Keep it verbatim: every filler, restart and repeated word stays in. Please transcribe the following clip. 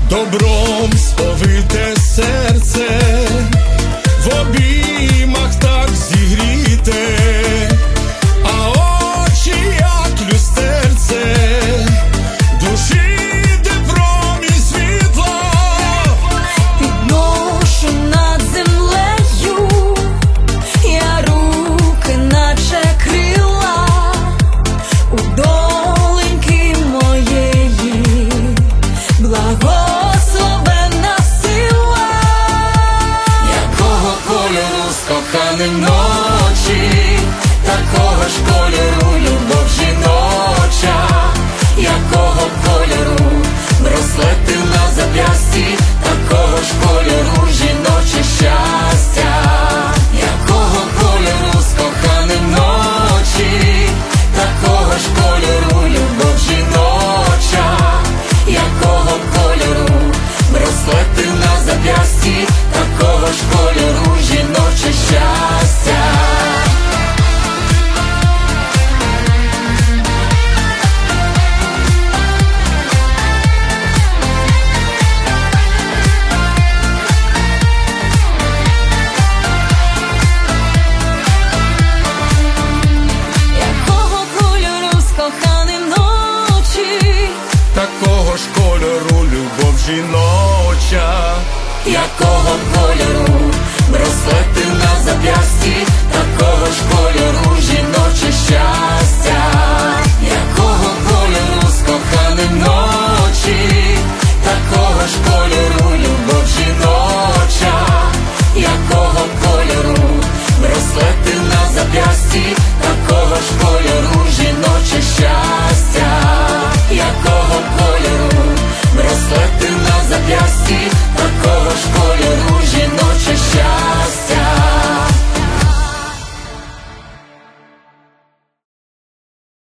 добром сповите серце, в обіймах так зігріте, а очі як люстерце, душі де промінь світла. Підношу над землею я руки, наче крила, у доленьки моєї благословенна сила. Якого кольору з коханим ночі, такого ж кольору любов жіноча. Якого кольору браслети на зап'ясті, такого ж кольору жіноче щастя. Якого кольору з коханим ночі, такого ж кольору любов жіноча. Якого кольору браслети на зап'ясті, такого ж кольору жіноче щастя. Якого кольору з коханим ночі, Такого ж кольору любов жіноча. Якого кольору браслети на зап'ясті, такого ж кольору жіноче щастя.